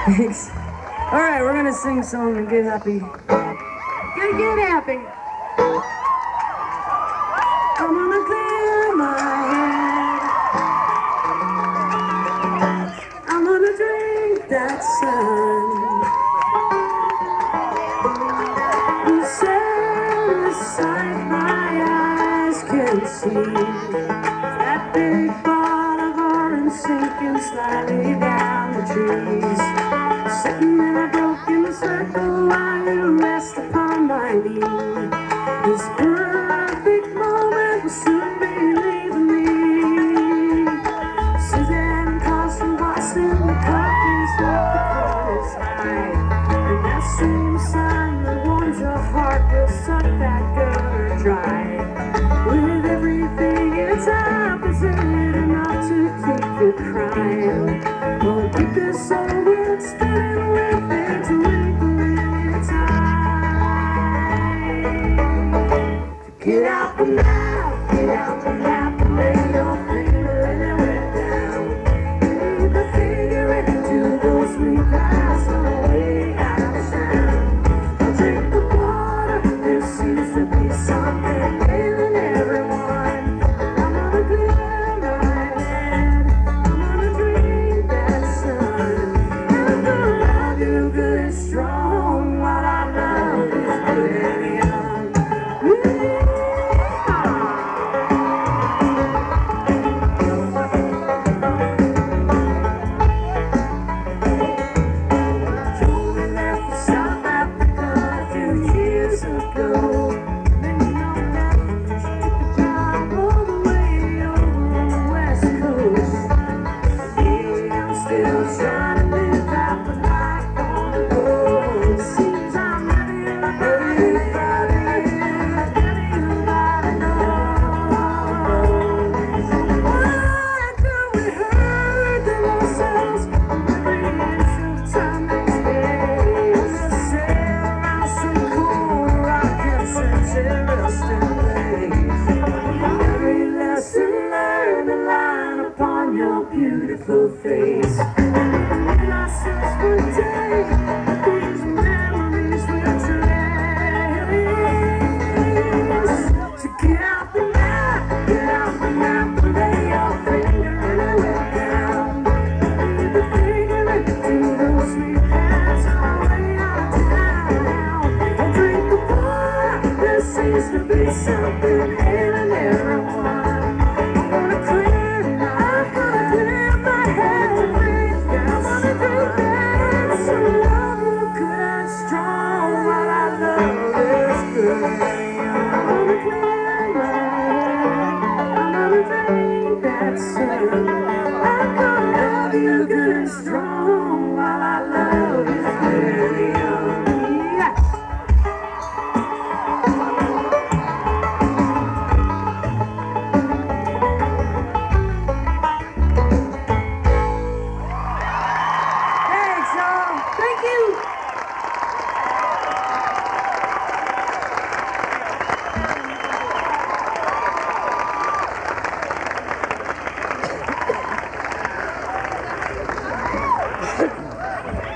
Thanks. All right, we're gonna sing a song and get happy. Get happy. I'm gonna clear my head. I'm gonna drink that sun. The saddest sight my eyes can see. That big ball of orange sinking slightly down the trees. Sitting in a broken circle while you rest upon my knee. This perfect moment will soon be leaving me. Suzanne and Carson Watson, the coffee's what the corners hide. And that same sun that warms your heart will suck that gutter dry. With everything it's opposite enough to keep you crying. Oh, keep this over and spinning with it to wrinkling your tie. Get out the map, get out the map and lay your finger anywhere down. Leave the figure into those sweet eyes on the way out of town. I'll drink the water, there seems to be something ailing everyone. I'm gonna clear my head, I'm gonna drink that sun. And I'm gonna love you good and strong while I love is good and young. Joe, we left for South Africa a few years ago. Then you know that she took a job all the way over on the West Coast. Yeah, I'm still trying to live out the life on the road. Seems I'm living like everybody knows. Why do we hurt ourselves on the bridge of time and space? Let's sail around some corner rock and set it rest in place. Every lesson learned, a line upon your beautiful face.